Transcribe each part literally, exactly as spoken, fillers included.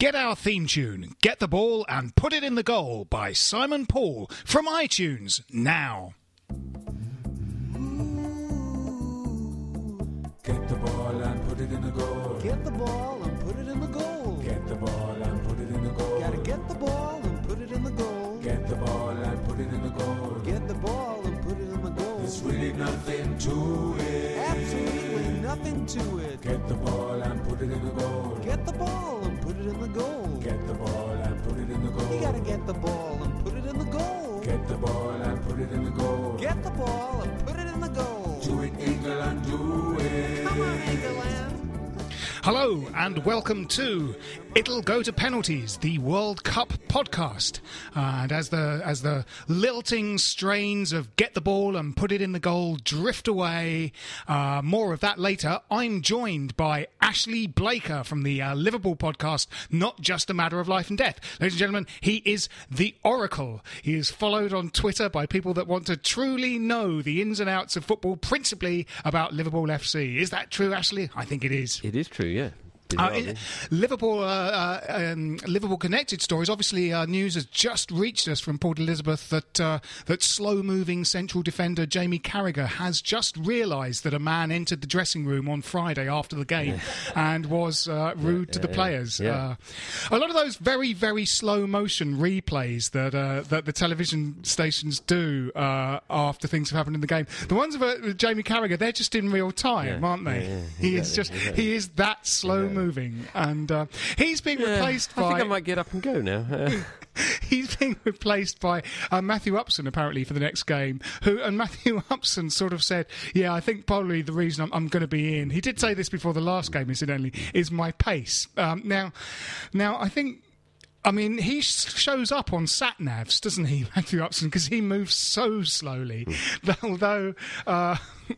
Get our theme tune, Get the Ball and Put It in the Goal by Simon Paul from iTunes now. Get the ball and put it in the goal. Get the ball and put it in the goal. Get the ball and put it in the goal. Gotta get the ball and put it in the goal. Get the ball and put it in the goal. Get the ball and put it in the goal. There's really nothing to it. Absolutely nothing to it. Get the ball and put it in the goal. Get the ball and put it in the goal. Get the ball and put it in the goal. You gotta get the ball and put it in the goal. Get the ball and put it in the goal. Get the ball and put it in the goal. Do it, England, do it. Come on, England. Hello and welcome to It'll Go to Penalties, the World Cup podcast. Uh, and as the as the lilting strains of Get the Ball and Put It in the Goal drift away, uh, more of that later, I'm joined by Ashley Blaker from the uh, Liverpool podcast, Not Just a Matter of Life and Death. Ladies and gentlemen, he is the Oracle. He is followed on Twitter by people that want to truly know the ins and outs of football, principally about Liverpool F C. Is that true, Ashley? I think it is. It is true, yeah. Uh, in, Liverpool uh, uh, um, Liverpool connected stories. Obviously, uh, news has just reached us from Port Elizabeth that uh, that slow-moving central defender Jamie Carragher has just realised that a man entered the dressing room on Friday after the game and was uh, rude yeah, to the yeah, players. Yeah. Uh, a lot of those very, very slow-motion replays that uh, that the television stations do uh, after things have happened in the game. The ones of uh, Jamie Carragher, they're just in real time, yeah, aren't they? Yeah, yeah, he exactly, is just exactly. he is that slow-moving. Moving and uh, he's being yeah, replaced by. I think I might get up and go now. Uh. He's being replaced by uh, Matthew Upson apparently for the next game. Who and Matthew Upson sort of said, "Yeah, I think probably the reason I'm, I'm going to be in." He did say this before the last game, incidentally, is my pace. Um, now, now I think. I mean, he sh- shows up on sat-navs, doesn't he, Matthew Upson, because he moves so slowly. Mm. Although uh,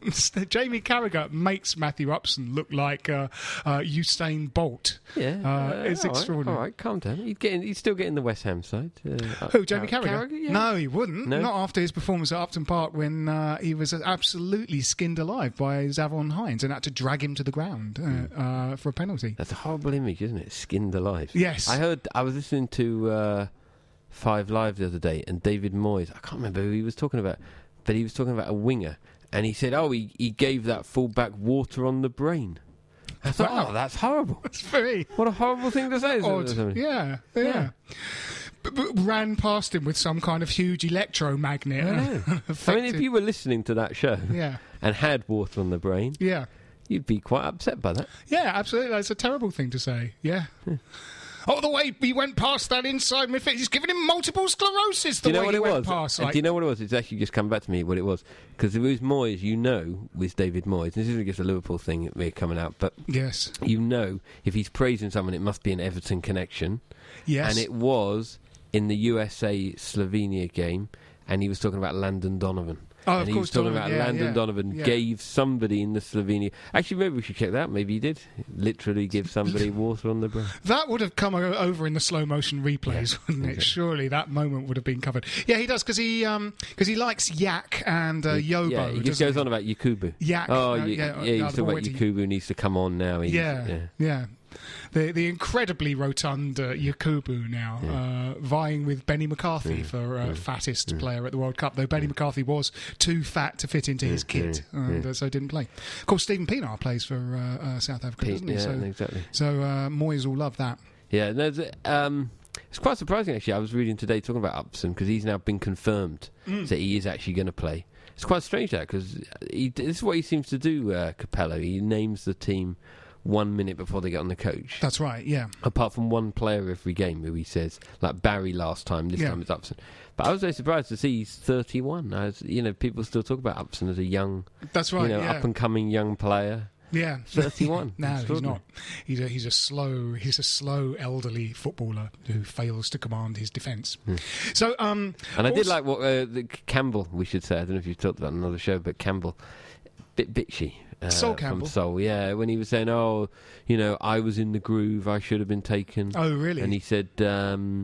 Jamie Carragher makes Matthew Upson look like uh, uh, Usain Bolt. Yeah, uh, uh, it's all extraordinary. Right, all right, calm down. He'd, get in, he'd still get in the West Ham side. Uh, Who, Jamie Car- Carragher? Carragher yeah. No, he wouldn't. No? Not after his performance at Upton Park when uh, he was absolutely skinned alive by Zavon Hines and had to drag him to the ground uh, mm. uh, for a penalty. That's a horrible image, isn't it? Skinned alive. Yes. I heard. I was listening to uh, Five Live the other day, and David Moyes. I can't remember who he was talking about, but he was talking about a winger, and he said, "Oh, he, he gave that fullback water on the brain." I thought, Wow. "Oh, that's horrible." That's very what a horrible thing to say. odd. Isn't it? Yeah, yeah. yeah. But, but ran past him with some kind of huge electromagnet. I know. I mean, if you were listening to that show yeah. and had water on the brain, yeah, you'd be quite upset by that. Yeah, absolutely. That's a terrible thing to say. Yeah. yeah. Oh, the way he went past that inside midfield, he's giving him multiple sclerosis. The do you know way what he it went was? past. And like... do you know what it was? It's actually just come back to me what it was. Because it was Moyes, you know, with David Moyes, this isn't just a Liverpool thing we're coming out, but yes, you know, if he's praising someone, it must be an Everton connection. Yes, and it was in the U S A Slovenia game, and he was talking about Landon Donovan. Oh, and of he course, was talking Donovan, about yeah, Landon yeah, Donovan yeah. gave somebody in the Slovenia. Actually, maybe we should check that out. Maybe he did literally give somebody water on the brain. That would have come o- over in the slow motion replays, yeah, wouldn't it? Okay. Surely that moment would have been covered. Yeah, he does because he um, cause he likes yak and uh, Yobo. Yeah, he just goes he? on about Yakubu. Yak. Oh, uh, yeah, yeah, yeah. He's uh, talking about Yakubu needs to come on now. He's, yeah, yeah. yeah. The the incredibly rotund uh, Yakubu now, yeah. uh, vying with Benny McCarthy mm. for uh, mm. fattest mm. player at the World Cup, though Benny mm. McCarthy was too fat to fit into mm. his kit, mm. and uh, so didn't play. Of course, Stephen Pienaar plays for uh, uh, South Africa, Pete, doesn't he? Yeah, so, exactly. So uh, Moyes will love that. Yeah, no, um, it's quite surprising, actually. I was reading today talking about Upson, because he's now been confirmed mm. that he is actually going to play. It's quite strange, that, because this is what he seems to do, uh, Capello. He names the team one minute before they get on the coach. That's right, yeah. Apart from one player every game who he says, like Barry last time, this yeah. time it's Upson. But I was very surprised to see he's thirty-one. I was, you know, people still talk about Upson as a young, that's right, you know, yeah. up and coming young player. Yeah, thirty-one. No, he's not. He's a he's a slow he's a slow elderly footballer who fails to command his defence. Hmm. So, um, and I did like what uh, the Campbell. We should say. I don't know if you've talked about another show, but Campbell, bit bitchy. Uh, Sol Campbell. From Sol, yeah, when he was saying, "Oh, you know, I was in the groove. I should have been taken." Oh, really? And he said, um,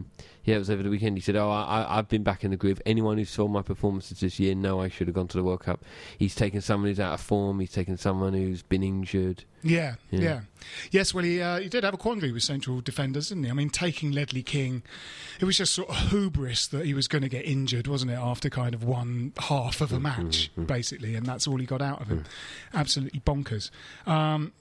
Yeah, it was over the weekend. He said, "Oh, I, I- I've been back in the groove. Anyone who saw my performances this year, know I should have gone to the World Cup." He's taken someone who's out of form. He's taken someone who's been injured. Yeah, Yeah. yeah, yes. Well, he uh, he did have a quandary with central defenders, didn't he? I mean, taking Ledley King, it was just sort of hubris that he was going to get injured, wasn't it? After kind of one half of a match, basically, and that's all he got out of him. Absolutely bonkers. Um,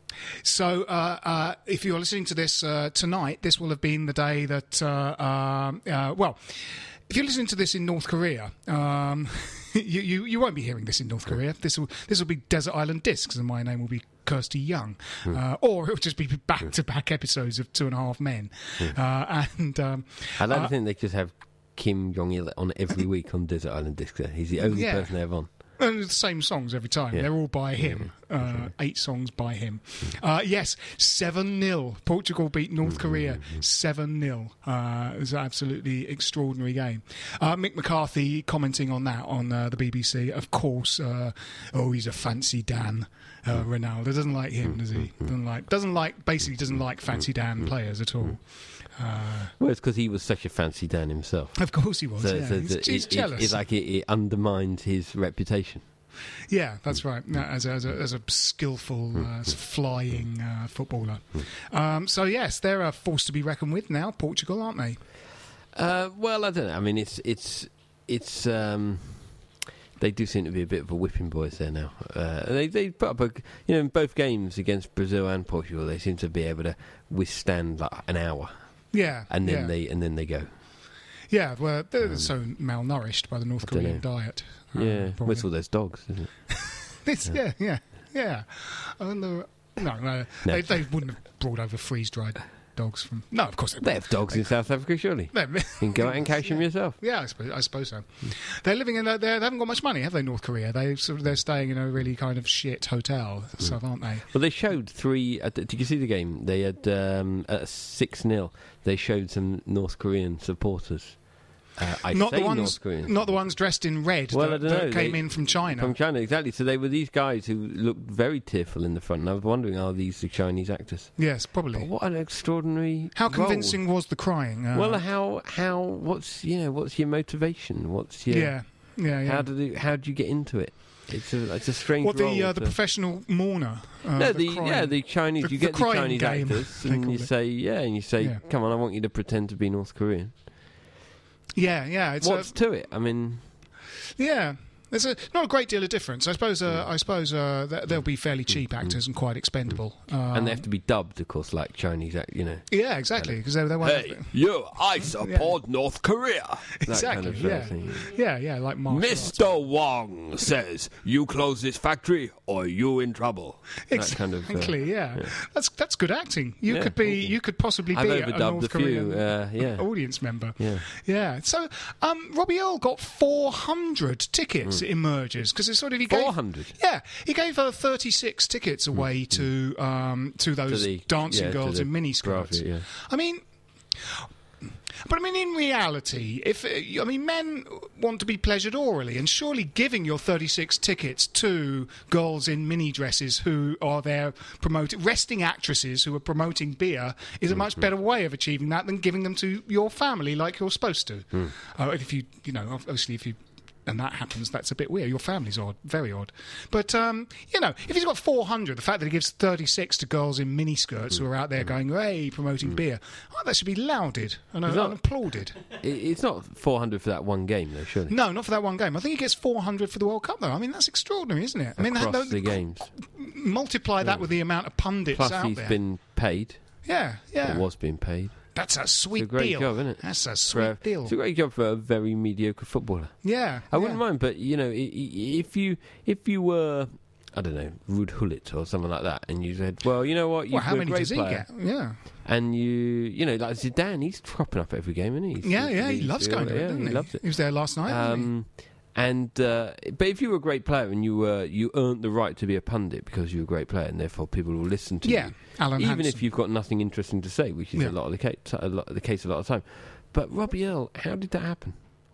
So, uh, uh, if you're listening to this uh, tonight, this will have been the day that, uh, uh, uh, well, if you're listening to this in North Korea, um, you, you you won't be hearing this in North Korea. This will this will be Desert Island Discs, and my name will be Kirsty Young, uh, or it'll just be back-to-back episodes of Two and a Half Men. Uh, and um, I like uh, to think they just have Kim Jong-il on every week on Desert Island Disc. He's the only Yeah. person they have on. And the same songs every time. Yeah. They're all by him. Uh, eight songs by him. Uh, yes, seven nil. Portugal beat North Korea seven nil. Uh, it was an absolutely extraordinary game. Uh, Mick McCarthy commenting on that on uh, the B B C. Of course, uh, oh, he's a fancy Dan. Uh, Ronaldo doesn't like him, does he? Doesn't like, doesn't like, basically doesn't like fancy Dan players at all. Uh, Well, it's because he was such a fancy Dan himself. of course he was. So, yeah. so he's, that he's it, jealous. It, it, like it, it undermined his reputation. Yeah, that's right. No, as, a, as, a, as a skillful uh, flying uh, footballer. Um, so yes, they're a force to be reckoned with now. Portugal, aren't they? Uh, well, I don't know. I mean, it's it's it's. Um, they do seem to be a bit of a whipping boys there now. Uh, they they put up a you know in both games against Brazil and Portugal, they seem to be able to withstand like an hour, Yeah, and then yeah. they and then they go. yeah. Well, they're so malnourished by the North I don't Korean know. diet. uh, Yeah, probably. whistle. There's dogs, isn't it? It's, yeah, yeah, yeah. I wonder, no, no, No. They, they wouldn't have brought over freeze-dried dogs from. No, of course they They wouldn't. have dogs in South Africa, surely. They- You can go out and catch them yourself. Yeah, I suppose, I suppose so. They're living in. A, they're- they haven't got much money, have they? North Korea. They sort of, they're staying in a really kind of shit hotel, stuff, aren't they? Well, they showed three. Uh, did you see the game? They had um, at six nil. They showed some North Korean supporters. Uh, I not say the ones, North Korean. not the ones dressed in red Well, that, I don't that know. came They- in from China. From China, exactly. So they were these guys who looked very tearful in the front. And I was wondering, are these the Chinese actors? yes, But probably. what an extraordinary. How role. convincing was the crying? Uh, Well, how how what's you know what's your motivation? What's your yeah, yeah, yeah. how did you, how do you get into it? It's a it's a strange. What the role uh, the to- professional mourner? Uh, no, the, crying- yeah, the Chinese. the- you the get the, crying Chinese game, actors, they and call you it. say, yeah, and you say, Yeah. come on, I want you to pretend to be North Korean. yeah, yeah. It's What's a, to it? I mean, yeah. There's a not a great deal of difference. I suppose. Uh, I suppose uh, th- they'll be fairly cheap actors and quite expendable. Um, and they have to be dubbed, of course, like Chinese. act- You know, Yeah, exactly. Because they, they won't. hey, you, I support North Korea. That Exactly. kind of, uh, yeah. thing. yeah, yeah. Like martial arts. Mister Wong says, "You close this factory, or you in trouble." That kind of. uh, Exactly. yeah. yeah. That's that's good acting. You Yeah, could be. thank you. You could possibly I've be a overdubbed North a few. Korean Uh, yeah, audience member. yeah. Yeah. So, um, Robbie Earl got four hundred tickets at Emerges because it's sort of he gave. Four hundred. Yeah, he gave her thirty-six tickets away to um, to those the- dancing yeah, to girls the in miniskirts. graphic, yeah. I mean, but I mean, in reality, if uh, I mean, men want to be pleasured orally, and surely giving your thirty-six tickets to girls in mini dresses who are there promoting resting actresses who are promoting beer is a much better way of achieving that than giving them to your family like you're supposed to. Uh, if you, you know, obviously, if you. And that happens, that's a bit weird. Your family's odd, very odd. But, um, you know, if he's got four hundred, the fact that he gives thirty-six to girls in miniskirts who are out there going, hey, promoting beer, oh, that should be lauded and, uh, Is that- and applauded. It, it's not four hundred for that one game, though, surely. No, not for that one game. I think he gets four hundred for the World Cup, though. I mean, that's extraordinary, isn't it? I mean, Across that, the games. multiply that with the amount of pundits Plus, out he's there. been paid. yeah, yeah. Or was being paid. That's a sweet It's a great deal. job, isn't it? That's a For sweet a- deal. It's a great job for a very mediocre footballer. Yeah. I wouldn't yeah. mind, but you know, i- i- if you if you were, I don't know, Ruud Gullit or something like that, and you said, well, you know what, you're Well, how a many great does he player, get? Yeah. and you, you know, like Zidane, he's cropping up every game, isn't he? He's- Yeah, yeah, he he's- loves going to it, yeah, doesn't he he? loves it. He was there last night, wasn't he? Um, and uh, but if you were a great player and you were you earned the right to be a pundit because you were a great player, and therefore people will listen to Yeah, you, Alan even Hansen. if you've got nothing interesting to say, which is Yeah. a lot of the case, a lot the case a lot of the time. But Robbie Earl, how did that happen?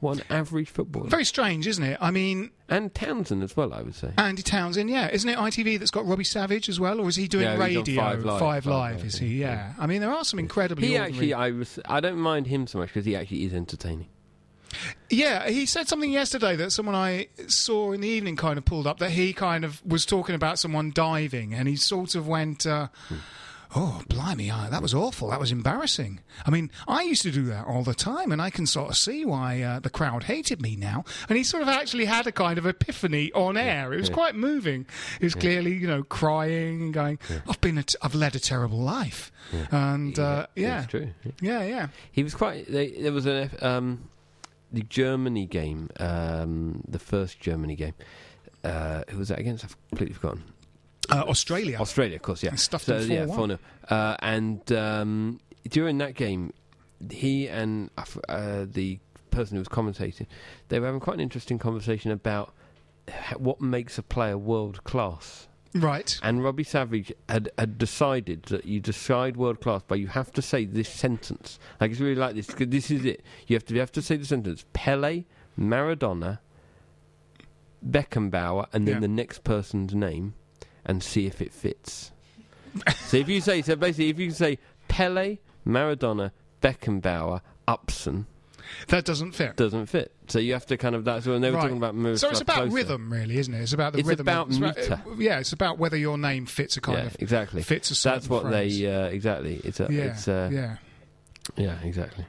What an average footballer. Very strange, isn't it? I mean, And Townsend as well, I would say. Andy Townsend, yeah. Isn't it I T V that's got Robbie Savage as well? Or is he doing Yeah, he's on radio? Five Live. Five Five Live, Live, is he? Yeah. yeah. I mean, there are some incredibly He ordinary- actually, I was, I don't mind him so much because he actually is entertaining. Yeah, he said something yesterday that someone I saw in the evening kind of pulled up, that he kind of was talking about someone diving, and he sort of went, uh, oh, blimey, uh, that was awful, that was embarrassing. I mean, I used to do that all the time, and I can sort of see why uh, the crowd hated me now. And he sort of actually had a kind of epiphany on air. It was yeah. quite moving. He was clearly, you know, crying and going, I've been, a t- I've led a terrible life. And, uh, yeah. It's true. Yeah. Yeah, yeah. He was quite. They, there was an um, the Germany game, um, the first Germany game. Uh, who was that against? I've completely forgotten. Uh, Australia. Australia, of course, yeah. And stuffed so, them yeah, four one. four nil. Uh, and um, during that game, he and uh, f- uh, the person who was commentating, they were having quite an interesting conversation about h- what makes a player world class. Right. And Robbie Savage had, had decided that you decide world class by you have to say this sentence. Like, it's really like this, because this is it. You have to you have to say the sentence: Pele, Maradona, Beckenbauer, and then Yeah. the next person's name, and see if it fits. So if you say, so basically, if you say Pele, Maradona, Beckenbauer, Upson, That doesn't fit. doesn't fit. So you have to kind of, that's when they were Right. talking about Miroslav So it's about Klose. rhythm, really, isn't it? It's about the It's rhythm. about it's meter. uh, yeah, it's about whether your name fits a kind Yeah, of exactly. fits a certain That's what phrase. they uh, exactly. It's a, Yeah, it's uh, yeah. yeah, exactly.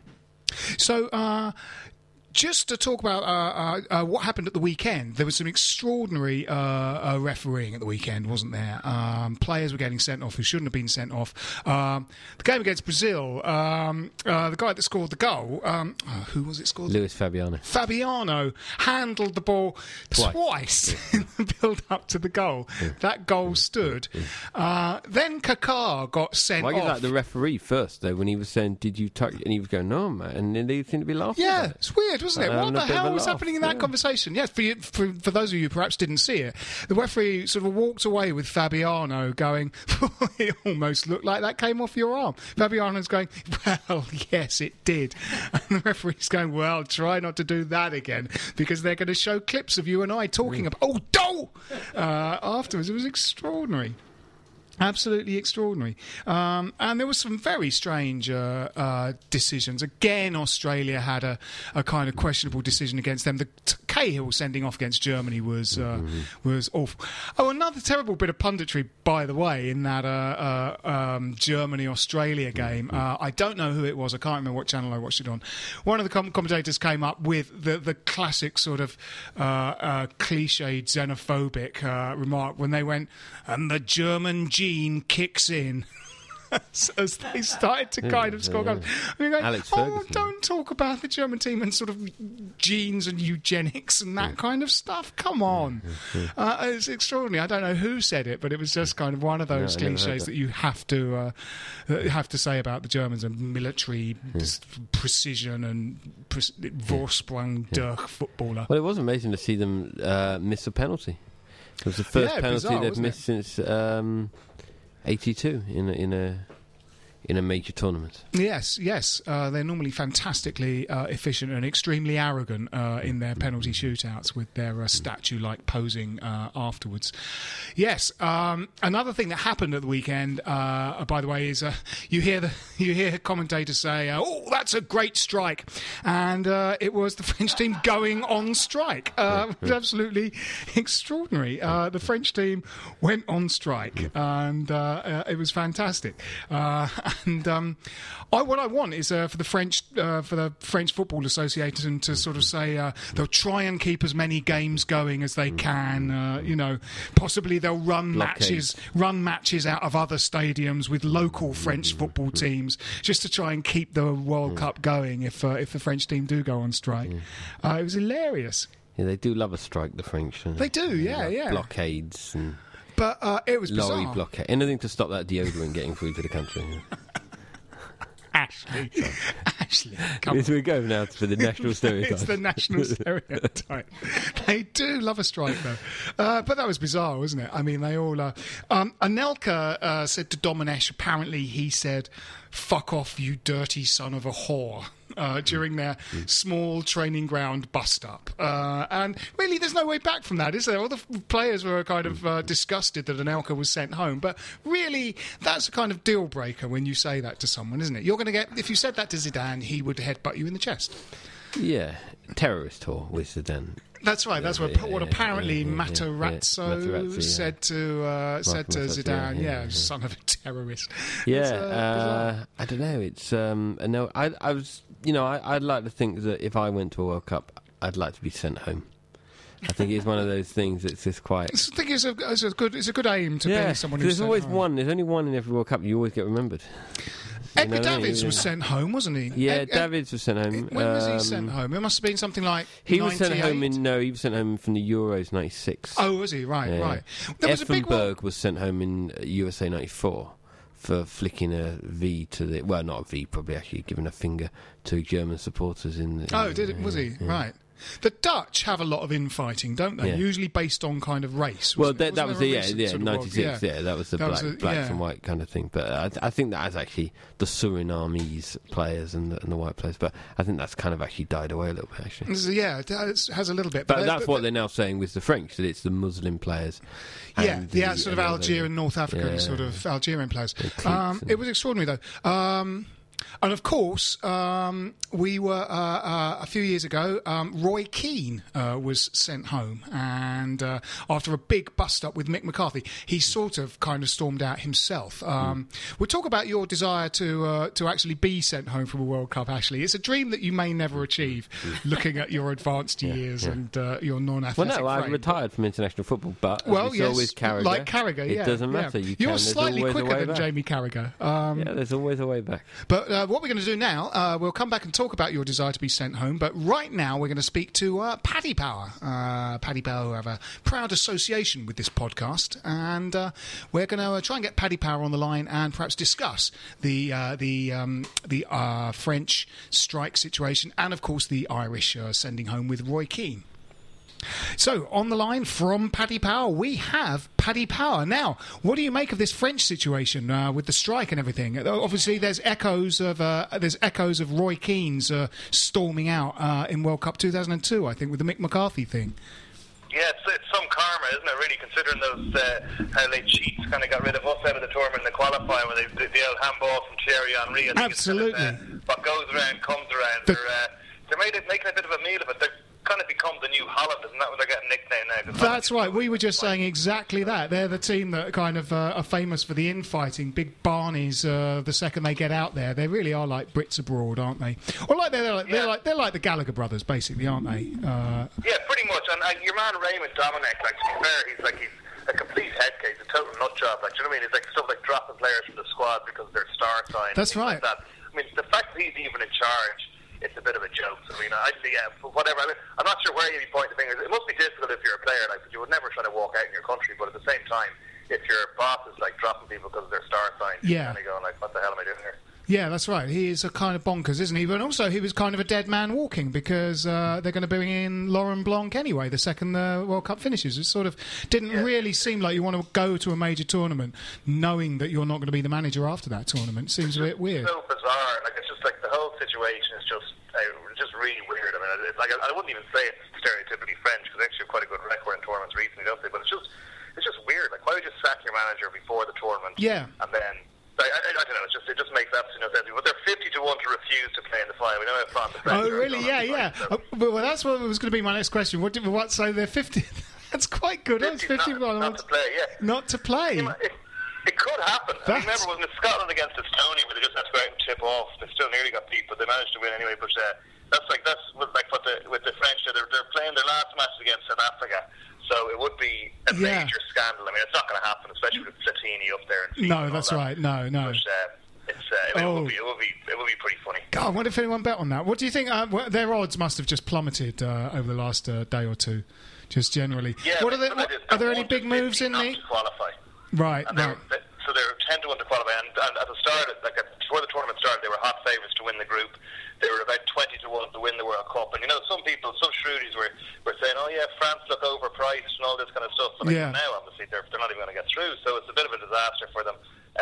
So, uh, just to talk about uh, uh, uh, what happened at the weekend, there was some extraordinary uh, uh, refereeing at the weekend, wasn't there? Um, players were getting sent off who shouldn't have been sent off. Um, the game against Brazil, um, uh, the guy that scored the goal, um, oh, who was it scored? Luis Fabiano. Fabiano handled the ball Twice. twice in the build-up to the goal. That goal stood. Uh, then Kaká got sent Why off. is that the referee first though? When he was saying, "Did you touch?" and he was going, "No, man," and then they seemed to be laughing. Yeah, about it. it's weird, wasn't it? Uh, What having the a bit of hell a was laugh, happening in that yeah. conversation? Yes, for, you, for for those of you who perhaps didn't see it, the referee sort of walked away with Fabiano going, it almost looked like that came off your arm. Fabiano's going, well, yes, it did. And the referee's going, well, try not to do that again, because they're going to show clips of you and I talking about, oh, do! Uh, afterwards. It was extraordinary. Absolutely extraordinary. Um, and there were some very strange uh, uh, decisions. Again, Australia had a, a kind of questionable decision against them. The t- Cahill sending off against Germany was uh, Mm-hmm. was awful. Oh, another terrible bit of punditry, by the way, in that uh, uh, um, Germany-Australia game. Mm-hmm. Uh, I don't know who it was. I can't remember what channel I watched it on. One of the com- commentators came up with the, the classic sort of uh, uh, cliched xenophobic uh, remark when they went, and the German gene kicks in. as, as they started to kind of score goals. I mean, going, Alex oh, Ferguson. don't talk about the German team and sort of genes and eugenics and that kind of stuff. Come on. Uh, it's extraordinary. I don't know who said it, but it was just kind of one of those No, I never heard cliches that. that you have to uh, uh, have to say about the Germans and military s- precision and pre- Vorsprung durch footballer. Well, it was amazing to see them uh, miss a penalty. It was the first Yeah, penalty bizarre, they've wasn't missed since um, eighty-two in a, in a in a major tournament. Yes, yes. Uh, they're normally fantastically uh, efficient and extremely arrogant uh, in their penalty shootouts with their uh, statue-like posing uh, afterwards. Yes. Um, another thing that happened at the weekend, uh, by the way, is uh, you hear the you hear commentators say, uh, "Oh, that's a great strike," and uh, it was the French team going on strike. Uh, it was absolutely extraordinary. Uh, the French team went on strike, and uh, uh, it was fantastic. Uh, And um, I, what I want is uh, for the French uh, for the French Football Association to sort of say uh, they'll try and keep as many games going as they can. Uh, you know, possibly they'll run Blockade. matches, run matches out of other stadiums with local French football teams, just to try and keep the World Cup going. If uh, if the French team do go on strike, uh, it was hilarious. Yeah, they do love a strike, the French. don't They do, yeah, love yeah. Blockades and But uh, it was lorry bizarre. blockade. Anything to stop that deodorant getting through to the country. Ashley, Ashley, come Here we go now for the national stereotype. It's the national stereotype. They do love a strike, though. Uh, but that was bizarre, wasn't it? I mean, they all... Uh, um, Anelka uh, said to Domenech, apparently he said, fuck off, you dirty son of a whore. uh, during their small training ground bust-up. Uh, and really, there's no way back from that, is there? All the f- players were kind of uh, disgusted that Anelka was sent home. But really, that's a kind of deal-breaker when you say that to someone, isn't it? You're going to get... If you said that to Zidane, he would headbutt you in the chest. Yeah, terrorist tour with Zidane. That's right. That's Yeah, what yeah, what yeah, apparently yeah, yeah, yeah, Materazzo, yeah. Materazzo, yeah. said to uh, said to Materazzo, Zidane. yeah, Yeah, yeah, yeah. son of a terrorist. Yeah, It's, uh, bizarre. uh, I don't know. It's um, I know. I, I was, you know, I, I'd like to think that if I went to a World Cup, I'd like to be sent home. I think it's one of those things that's just quite. I think it's a, it's a good it's a good aim to yeah, be someone who's there's sent always home. one. There's only one in every World Cup. You always get remembered. You Edgar know what I mean? Davids was Yeah. sent home, wasn't he? Yeah, Ed- Ed- Davids was sent home. When was he Um, sent home? It must have been something like He was sent home ninety-eight? in no. He was sent home from the Euros ninety-six. Oh, was he? Right, Yeah. right. There was a big one. Effenberg was sent home in uh, U S A ninety-four for flicking a V to the well, not a V, probably actually giving a finger to German supporters in. The, Oh, did it? Was he? yeah. Right. The Dutch have a lot of infighting, don't they? Yeah. Usually based on kind of race. Well, wasn't that, it? that was Wasn't the there a yeah, recent yeah, sort of world- ninety-six. Yeah. that was the That black, was a- blacks yeah. and white kind of thing. But I, I think that has actually the Surinamese players and the, and the white players. But I think that's kind of actually died away a little bit, actually. So, yeah, it has has a little bit. But they- that's but- what they're now saying with the French, that it's the Muslim players. Yeah, and the, uh, sort of and Algeria and North African Yeah. sort of Algerian players. cliques Um, and- it was extraordinary, though. Um, and of course, um, we were uh, uh, a few years ago. Um, Roy Keane uh, was sent home, and uh, after a big bust-up with Mick McCarthy, he sort of kind of stormed out himself. Um, Mm. We'll talk about your desire to uh, to actually be sent home from a World Cup. Ashley, it's a dream that you may never achieve, looking at your advanced years yeah. and uh, your Well, non-athletic no, I've frame. retired from international football, but as Well, we saw yes, with Carragher, like Carragher, yeah. it doesn't yeah. matter. You You're can, there's slightly always a quicker way than back. Jamie Carragher. Um, Yeah, there's always a way back. But uh, what we're going to do now, uh, we'll come back and talk about your desire to be sent home. But right now, we're going to speak to uh, Paddy Power. Uh, Paddy Power who have a proud association with this podcast, and uh, we're going to uh, try and get Paddy Power on the line and perhaps discuss the uh, the um, the uh, French strike situation, and of course the Irish uh, sending home with Roy Keane. So, on the line from Paddy Power, we have Paddy Power. Now, what do you make of this French situation uh, with the strike and everything? Uh, Obviously, there's echoes of uh, there's echoes of Roy Keane's uh, storming out uh, in World Cup two thousand two, I think, with the Mick McCarthy thing. Yeah, it's, it's some karma, isn't it, really, considering those uh, how they cheats kind of got rid of us out of the tournament in the qualifying when they did the old handball from Thierry Henry. I think Absolutely. It's kind of, uh, what goes around comes around. The- they're, uh, they're made it, making a bit of a meal of it. They're kind of become the new Holland, isn't that what they're getting nicknamed now? 'Cause That's Holland- right. We were just saying exactly that. They're the team that kind of uh, are famous for the infighting. Big Barneys. Uh, the second they get out there, they really are like Brits abroad, aren't they? Or like they're, they're like they're Yeah. like they're like the Gallagher brothers, basically, aren't they? Uh, Yeah, pretty much. And uh, your man Raymond Dominic, like, to be fair, he's like he's a complete head case, a total nut job. Like, do you know what I mean? It's like stuff like dropping players from the squad because they're star signs. That's things right. Like that. I mean, the fact that he's even in charge, it's a bit of a joke. I mean, I, yeah, but whatever. I mean, I'm not sure where you'd point the fingers. It must be difficult if you're a player, like, but you would never try to walk out in your country. But at the same time, if your boss is like dropping people because of their star signs, Yeah. you're kind of going like, what the hell am I doing here? Yeah, that's right. He is a kind of bonkers, isn't he? But also, he was kind of a dead man walking because uh, they're going to bring in Laurent Blanc anyway the second the World Cup finishes. It sort of didn't Yeah. really seem like you want to go to a major tournament knowing that you're not going to be the manager after that tournament. Seems a bit weird. So bizarre. Like, it's just like the whole situation is just uh, just really weird. I mean, it's like I, I wouldn't even say it's stereotypically French because they actually have quite a good record in tournaments recently, don't they? But it's just it's just weird. Like, why would you sack your manager before the tournament? Yeah. And then I, I, I don't know. It's just it just makes absolutely no sense. But they're fifty to one to refuse to play in the final. We know how fond the French Oh, are really? of Yeah, Donald yeah. Trump, so- Uh, well, that's what was going to be my next question. What did what? So they're fifty. That's quite good. That's fifty fifty-one. not, not to play. Yeah. Not to play. You know, It, it could happen. I That's- mean, remember, wasn't it Scotland against Estonia where they just had to go out and tip off? They still nearly got beat, but they managed to win anyway. But uh, that's like that's what, like what the with the French. They're, they're playing their last match against South Africa, so it would be a Yeah. major scandal. I mean, it's not going to happen, especially with Platini up there. And Fife No, and all that's that. right. No, no. But, uh, it's uh, it, Oh. would be it would be it would be pretty funny. God, I wonder if anyone bet on that. What do you think? Uh, well, their odds must have just plummeted uh, over the last uh, day or two, just generally. Yeah, what are, but they, what what, it is, are there they're any big one to moves fifty in not the? to qualify? Right, And they're, right. they- so they're ten to one to qualify, and, and at the start, like at, before the tournament started, they were hot favourites to win the group. They were about twenty to one to win the World Cup. And you know, some people, some shrewdies were, were saying, "Oh yeah, France look overpriced and all this kind of stuff." But like, Yeah. now, obviously, they're they're not even going to get through. So it's a bit of a disaster for them. Um, but they're not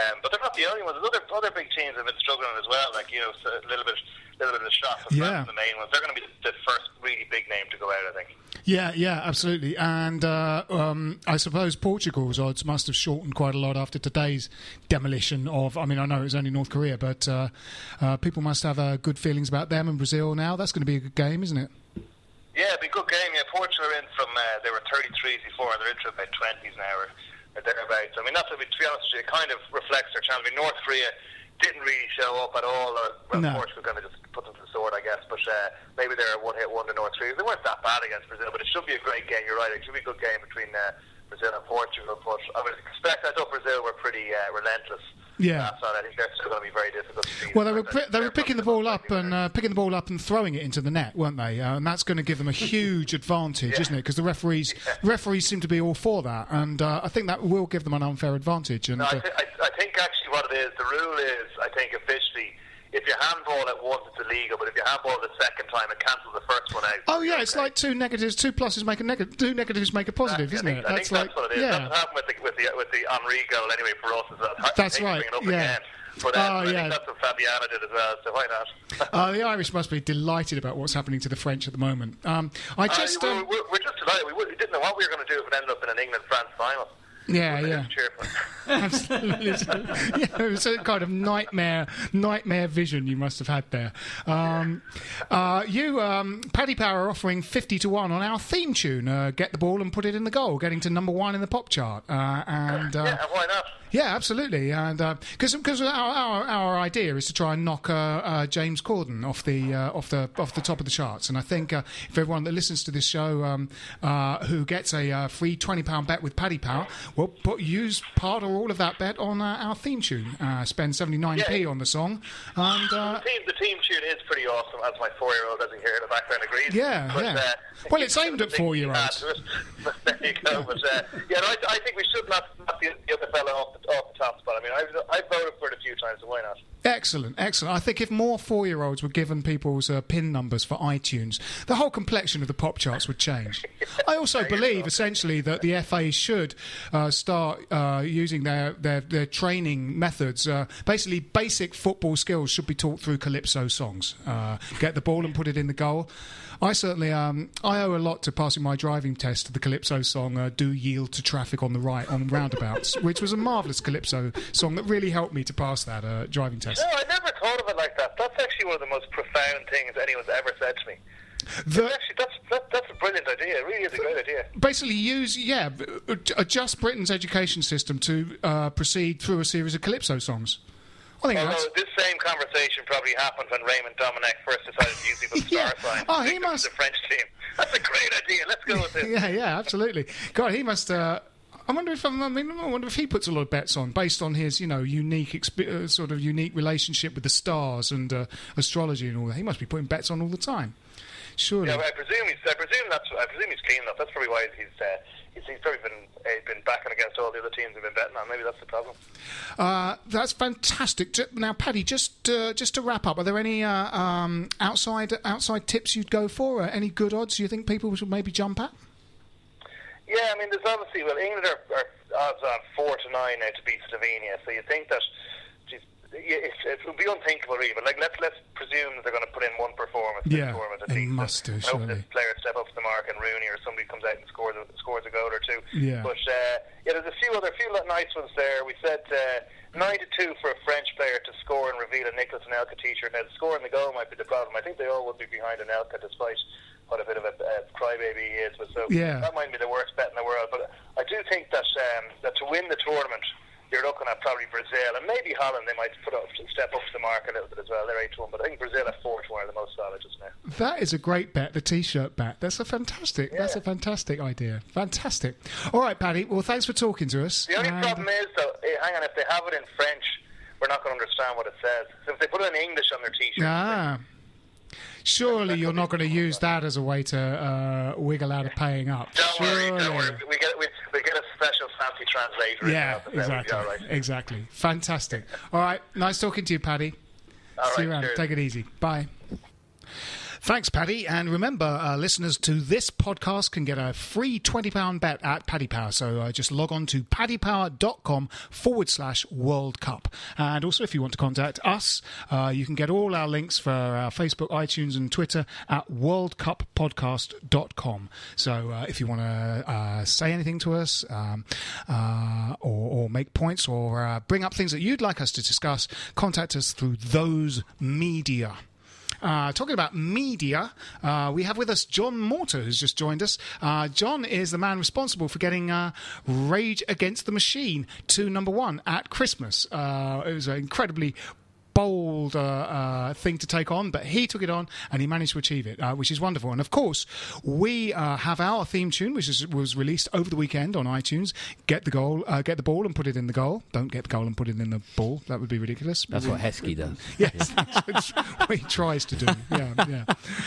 not the only ones. There's other other big teams have been struggling as well. Like you know, so a little bit, little bit of a shock. Yeah. The main ones. They're going to be the first really big name to go out, I think. Yeah, yeah, absolutely. And uh, um, I suppose Portugal's odds must have shortened quite a lot after today's demolition of. I mean, I know it was only North Korea, but uh, uh, people must have uh, good feelings about them and Brazil now. That's going to be a good game, isn't it? Yeah, it'll be a good game. Yeah, Portugal are in from uh, they were thirty-threes before, and they're into about twenties now, or, or thereabouts. I mean, that's what, to be honest with you, it kind of reflects their chance. I mean, North Korea didn't really show up at all. Or, well, No. Portugal kind of just put them to the sword, I guess. But uh, maybe they're a one-hit wonder, North Korea. They weren't that bad against Brazil, but it should be a great game. You're right. It should be a good game between uh, Brazil and Portugal. But I would expect I thought Brazil were pretty uh, relentless. Yeah. Last night. I think they're still going to be very difficult to beat. Well, they were They're- pri- they were they're picking the probably ball up gonna and be uh, picking the ball up and throwing it into the net, weren't they? Uh, and that's going to give them a huge advantage, Yeah. isn't it? Because the referees referees seem to be all for that, and uh, I think that will give them an unfair advantage. And No, I, uh, th- I, I think actually what it is, the rule is, I think officially, if you handball it once, it's illegal, but if you handball the second time, it cancels the first one out. oh yeah, it's Okay. like two negatives, two pluses make a negative, two negatives make a positive, isn't I think, it? I think That's that's like what it is. yeah. That's what happened with the, with the, with the Henri goal anyway for us. Is that I That's hate to right, bring it up yeah. Again. But uh, Oh, I yeah. think that's what Fabiana did as well, so why not? Uh, the Irish must be delighted about what's happening to the French at the moment. Um, I just, uh, um, we're, we're, we're just delighted. We, would- we didn't know what we were going to do if it ended up in an England-France final. yeah, We're yeah. just cheerful. Absolutely. Yeah, it was a kind of nightmare, nightmare vision you must have had there. Um, uh, you, um, Paddy Power, are offering fifty to one on our theme tune. Uh, Get the ball and put it in the goal, getting to number one in the pop chart. Uh, and uh, Yeah, why not? yeah, absolutely. And because because our, our our idea is to try and knock uh, uh, James Corden off the uh, off the off the top of the charts. And I think uh, if everyone that listens to this show um, uh, who gets a uh, free twenty pound bet with Paddy Power, will put use part or all of that bet on uh, our theme tune. Uh, spend seventy-nine p Yeah. on the song, and uh, The team, the team tune is pretty awesome, as my four-year-old, as you hear in the background, agrees. Yeah, but, yeah. Uh, Well, it's aimed at four-year-olds. But there you go. But uh, yeah, no, I, I think we should not knock the, the other fella off the, off the top spot. I mean, I've, I've voted for it a few times, so why not? excellent, excellent. I think if more four-year-olds were given people's uh, PIN numbers for iTunes, the whole complexion of the pop charts would change. I also believe, essentially, that the F A should uh, start uh, using their, their, their training methods. Uh, basically, basic football skills should be taught through calypso songs. Uh, get the ball and put it in the goal. I certainly, um, I owe a lot to passing my driving test to the calypso song uh, "Do Yield to Traffic on the Right" on roundabouts, which was a marvellous calypso song that really helped me to pass that uh, driving test. No, I never thought of it like that. That's actually one of the most profound things anyone's ever said to me. The, Actually, that's that, that's a brilliant idea. It really is a great idea. basically, use yeah, b- adjust Britain's education system to uh, proceed through a series of calypso songs. I think Although that's. this same conversation probably happened when Raymond Dominic first decided to use people's Yeah. star signs. Oh, to he pick them must- for the French team. That's a great idea. Let's go with this. Yeah, yeah, absolutely. God, he must. Uh, I wonder if I mean, I wonder if he puts a lot of bets on based on his, you know, unique exp- uh, sort of unique relationship with the stars and uh, astrology and all that. He must be putting bets on all the time. Surely. Yeah, well, I presume he's. I presume that's. I presume he's clean enough. That's probably why he's. Uh, he's, he's probably been uh, been backing against all the other teams who've been betting on. Maybe that's the problem. Uh, that's fantastic. Ju- Now, Paddy, just uh, just to wrap up, are there any uh, um, outside outside tips you'd go for? Uh, any good odds you think people should maybe jump at? Yeah, I mean, there's obviously. Well, England are, are odds on four to nine now to beat Slovenia. So you think that. Geez, yeah, it's, it would be unthinkable, really. But like, let's let's presume that they're going to put in one performance. Yeah, performance at they least. must do, I hope surely. this player step up to the mark, and Rooney or somebody comes out and scores a, scores a goal or two. Yeah. But uh, yeah, there's a few other few nice ones there. We said uh, nine to two for a French player to score and reveal a Nicholas Anelka T-shirt. Now, the scoring the goal might be the problem. I think they all would be behind Anelka, despite what a bit of a uh, crybaby he is. But so Yeah. that might be the worst bet in the world. But I do think that um, that to win the tournament, you're looking at probably Brazil and maybe Holland. They might put up, step up to the mark a little bit as well. They're eight to one, but I think Brazil at four to one are the most solid just now. That is a great bet, the T-shirt bet. That's a fantastic. That's a fantastic idea. Fantastic. All right, Paddy. Well, thanks for talking to us. The only And- problem is, though, eh, hang on, if they have it in French, we're not going to understand what it says. So if they put it in English on their T-shirt, Ah. Surely you're not going to use that as a way to uh, wiggle out of paying up. don't Surely. worry, don't worry. We get we, we get a special fancy translator. in Yeah, there, but that would be exactly. all right. Exactly. Fantastic. All right. Nice talking to you, Paddy. All See you right, around. cheers. Take it easy. Bye. Thanks, Paddy. And remember, uh, listeners to this podcast can get a free twenty pound bet at Paddy Power. So uh, just log on to paddypower.com forward slash World Cup. And also, if you want to contact us, uh, you can get all our links for our Facebook, iTunes and Twitter at world cup podcast dot com. So uh, if you want to uh, say anything to us um, uh, or, or make points or uh, bring up things that you'd like us to discuss, contact us through those media. Uh, talking about media, uh, we have with us John Mortar, who's just joined us. Uh, John is the man responsible for getting uh, Rage Against the Machine to number one at Christmas. Uh, it was an incredibly bold uh, uh, thing to take on, but he took it on and he managed to achieve it, uh, which is wonderful. And of course, we uh, have our theme tune, which is, was released over the weekend on iTunes. Get the goal, uh, get the ball and put it in the goal. Don't get the goal and put it in the ball. That would be ridiculous. That's what Heskey does. Yes, that's what he tries to do. Yeah, yeah.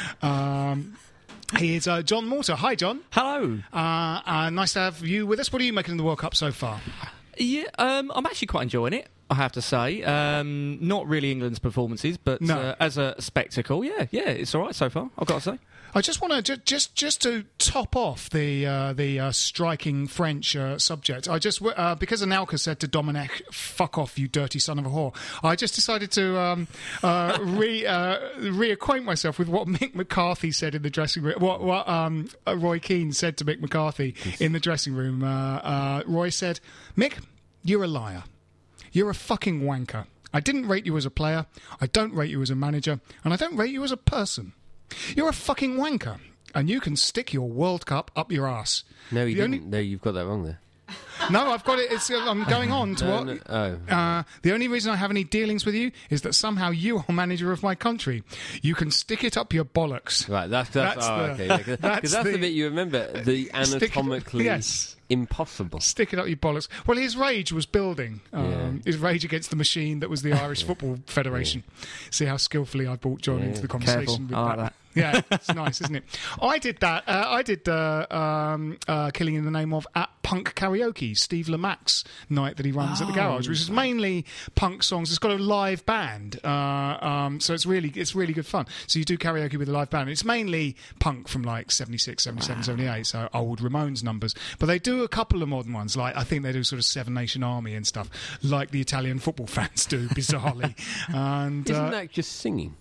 Um, he is uh, John Mortar. Hi, John. Hello. Uh, uh, nice to have you with us. What are you making of the World Cup so far? Yeah, um, I'm actually quite enjoying it, I have to say. Um, not really England's performances, but No. uh, as a spectacle, yeah, yeah, it's all right so far, I've got to say. I just want to ju- just just to top off the uh, the uh, striking French uh, subject. I just w- uh, because Anelka said to Dominic, "Fuck off, you dirty son of a whore." I just decided to um, uh, re uh, reacquaint myself with what Mick McCarthy said in the dressing room. What what um, uh, Roy Keane said to Mick McCarthy in the dressing room. Uh, uh, Roy said, "Mick, you're a liar. You're a fucking wanker. I didn't rate you as a player. I don't rate you as a manager, and I don't rate you as a person. You're a fucking wanker, and you can stick your World Cup up your ass." No, he The didn't. only- No, you've got that wrong there. No, I've got it. It's, uh, I'm going on to No, what. no, oh. Uh, the only reason I have any dealings with you is that somehow you are manager of my country. You can stick it up your bollocks. Right, that's that's, That's oh, the- okay. Because that's that's, that's the- the bit you remember. The Stick it- anatomically yes. impossible. Stick it up your bollocks. Well, his rage was building. Um, Yeah. His rage against the machine that was the Irish Football Federation. See how skillfully I brought John Yeah. into the Careful, conversation with I like that. that. Yeah, it's nice, isn't it? I did that. Uh, I did uh, um, uh, Killing in the Name of at Punk Karaoke, Steve Lamac's night that he runs at the garage, which is mainly punk songs. It's got a live band, uh, um, so it's really it's really good fun. So you do karaoke with a live band. It's mainly punk from like seventy-six, seventy-seven, seventy-eight, so old Ramones numbers. But they do a couple of modern ones, like I think they do sort of Seven Nation Army and stuff, like the Italian football fans do, bizarrely. And Isn't uh, that just singing?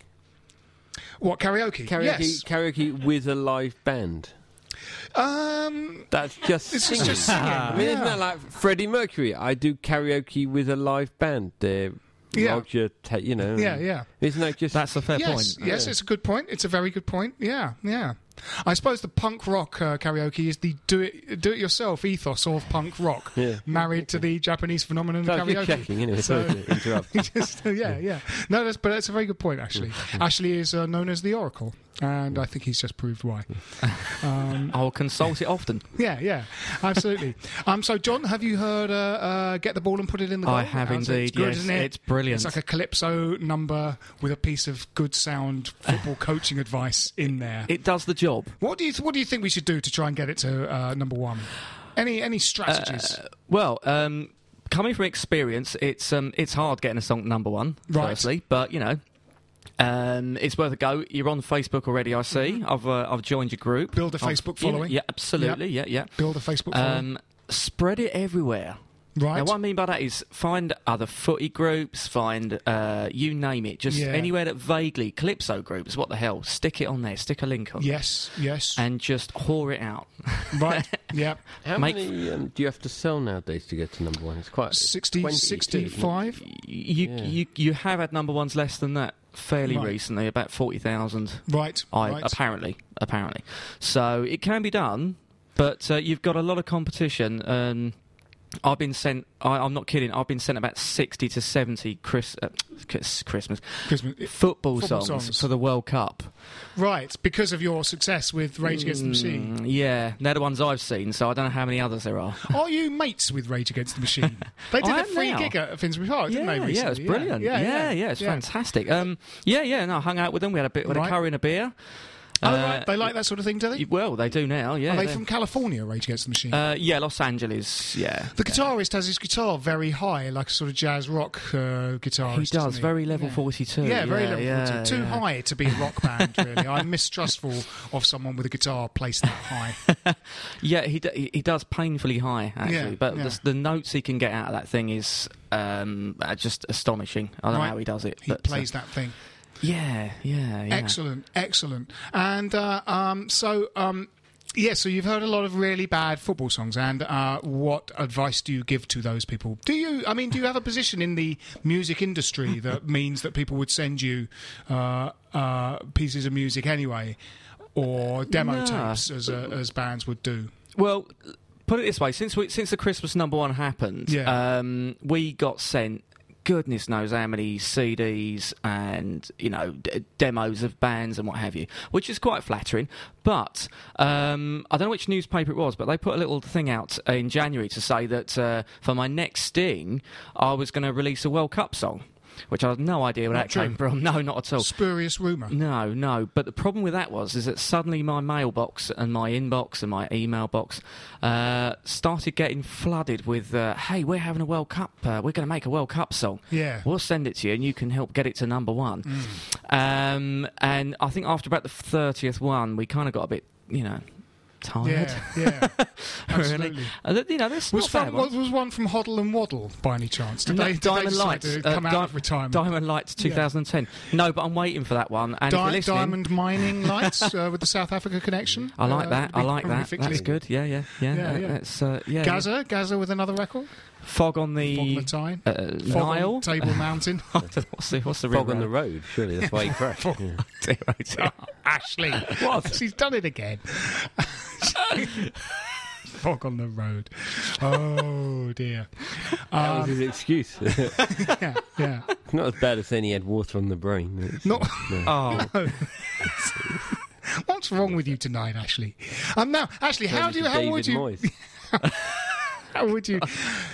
what, karaoke? Karaoke, Yes. karaoke with a live band. Um, That's just It's singing. just singing, I mean, isn't yeah. that like Freddie Mercury? I do karaoke with a live band. They're Yeah. Roger, Ta- you know. yeah, yeah. Isn't that just That's a fair Yes, point. yes, Yeah. it's a good point. It's a very good point. Yeah, yeah. I suppose the punk rock uh, karaoke is the do it do it yourself ethos of punk rock, Yeah. married to the Japanese phenomenon So of I was karaoke. just checking anyway. So- Sorry to interrupt. Just, uh, yeah, yeah. No, that's, but that's a very good point, actually. Ashley is uh, known as the Oracle, and I think he's just proved why. Um, I'll consult it often. yeah, yeah, absolutely. Um, so, John, have you heard uh, uh, Get the Ball and Put It in the Goal? I have How's it? indeed, It's good, yes, isn't it? it's brilliant. It's like a calypso number with a piece of good sound football coaching advice in there. It does the job. What do you What do you think we should do to try and get it to uh, number one? Any Any strategies? Uh, well, um, coming from experience, it's um, it's hard getting a song number one, Right. firstly, but you know, um, it's worth a go. You're on Facebook already, I see. I've uh, I've joined your group. Mm-hmm. Build a I've- Facebook you know, following. Yeah, absolutely. Yeah, yeah. Build a Facebook following. Um, spread it everywhere. right. Now, what I mean by that is find other footy groups, find uh, you name it, just Yeah. anywhere that vaguely calypso groups. What the hell? Stick it on there. Stick a link on. yes. Yes. And just whore it out. right. Yeah. How Make- many um, do you have to sell nowadays to get to number one? It's quite sixty, twenty, sixty-five. You, Yeah. you you have had number ones less than that fairly Right. recently, about forty thousand. Right. I right. apparently apparently. So it can be done, but uh, you've got a lot of competition. Um, I've been sent. I, I'm not kidding. I've been sent about sixty to seventy Chris, uh, Chris, Christmas Christmas. football, Football songs, songs. for the World Cup. Right. Because of your success with Rage Against the Machine. Mm, yeah, they're the ones I've seen. So I don't know how many others there are. Are you mates with Rage Against the Machine? They did I a am free now. gig at Finsbury Park, didn't yeah, they? Recently? yeah, it's brilliant. Yeah, Yeah, yeah, yeah, it's fantastic. Um, yeah, yeah. No, I hung out with them. We had a bit, we had Right. a curry and a beer. Oh, Uh, right. They like that sort of thing, do they? Well, they do now. Yeah. Are they they're- from California, Rage Against the Machine? Uh, yeah, Los Angeles. Yeah. the guitarist has his guitar very high, like a sort of jazz rock uh, guitarist. He does, doesn't very level Yeah. forty-two. Yeah, very yeah, level yeah, forty. Too yeah. high to be a rock band, really. I'm mistrustful of someone with a guitar placed that high. Yeah, he, d- he he does painfully high, actually. Yeah, but yeah. The, the notes he can get out of that thing is um, uh, just astonishing. I don't Right. know how he does it. He but, uh, plays that thing. Yeah, yeah, yeah. Excellent, excellent. And uh, um, so, um, yeah, so you've heard a lot of really bad football songs. And uh, what advice do you give to those people? Do you, I mean, do you have a position in the music industry that means that people would send you uh, uh, pieces of music anyway, or demo No. tapes as uh, as bands would do? Well, put it this way: since we, since the Christmas number one happened, Yeah. um, we got sent goodness knows how many C Ds and you know d- demos of bands and what have you, which is quite flattering. But um, I don't know which newspaper it was, but they put a little thing out in January to say that uh, for my next sting, I was going to release a World Cup song. Which I had no idea where Not that came true. from. No, not at all. Spurious rumour. No, no. But the problem with that was is that suddenly my mailbox and my inbox and my email box uh, started getting flooded with, uh, hey, we're having a World Cup. Uh, we're going to make a World Cup song. Yeah. We'll send it to you and you can help get it to number one. Um, and I think after about the thirtieth one, we kind of got a bit, you know, tired. Yeah, yeah. really. Absolutely. Uh, th- you know, there's Was, not from, bad ones. was one from Hoddle and Waddle by any chance? Did No, they, did they Diamond decide Lights. to uh, come out Di- of retirement? Diamond Lights twenty ten. No, but I'm waiting for that one. And if Di- you're listening, Diamond Mining Lights uh, with the South Africa connection. I like Uh, that. I like that. horrifically- That's good. Yeah, yeah, yeah. Yeah, uh, yeah. That's uh, yeah. Gaza, Gaza with another record. Fog on the, Fog on the Tyne. uh, Fog Nile. on Table Mountain. what's the what's the Fog river on the out? road, surely. That's why he crashed. Yeah. Oh, Ashley. What? She's done it again. Fog on the road. Oh dear. That was Um, his excuse. yeah, yeah. Not as bad as saying he had water on the brain. It's, Not. no. Oh, What's wrong with you tonight, Ashley? Um, now, Ashley, how do you? How David would you? Moyes. How would you?